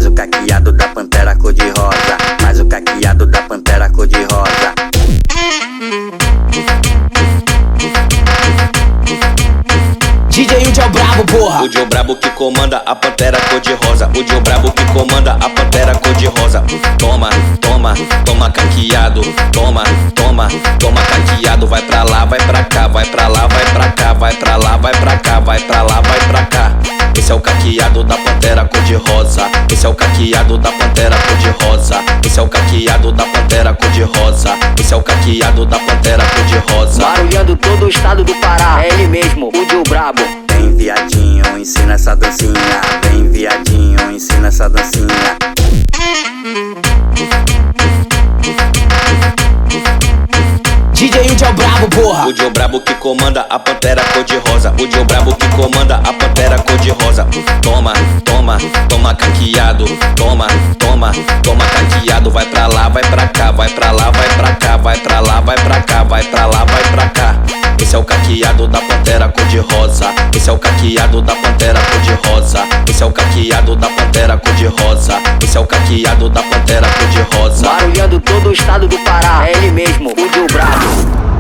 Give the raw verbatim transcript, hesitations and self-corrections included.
Mas o caqueado da pantera cor-de-rosa. Mas o caqueado da pantera cor-de-rosa. D J Udi é o brabo, porra. O Udi é o brabo que comanda a pantera cor-de-rosa. O Udi é o brabo que comanda a pantera cor-de-rosa. Toma, toma, toma caqueado. Toma, toma, toma caqueado. Vai pra lá, vai pra cá, vai pra lá, vai pra cá, vai pra lá, vai pra cá, vai pra lá, vai pra cá. Esse é o caqueado da pantera cor-de-rosa. Esse é o caqueado da pantera cor-de-rosa. Esse é o caqueado da pantera cor-de-rosa. Esse é o caqueado da pantera cor-de-rosa. Barulhando todo o estado do Pará. É ele mesmo, o Udi o brabo. Vem viadinho, ensina essa dancinha. Vem viadinho, ensina essa dancinha. D J Udi é o brabo, porra. O Udi é o brabo que comanda a pantera cor-de-rosa. O Udi é o brabo que comanda a pantera cor-de-rosa. Toma, toma, toma caqueado. Toma, toma, toma caqueado. Vai pra lá, vai pra cá, vai pra lá, vai pra cá, vai pra lá, vai pra cá, vai pra lá, vai pra cá. Esse é o caqueado da pantera cor-de-rosa. Esse é o caqueado da pantera cor-de-rosa. Esse é o caqueado da pantera cor-de-rosa. Esse é o caqueado da pantera cor-de-rosa. Barulhando todo o estado do Pará. É ele mesmo, o Udi o brabo.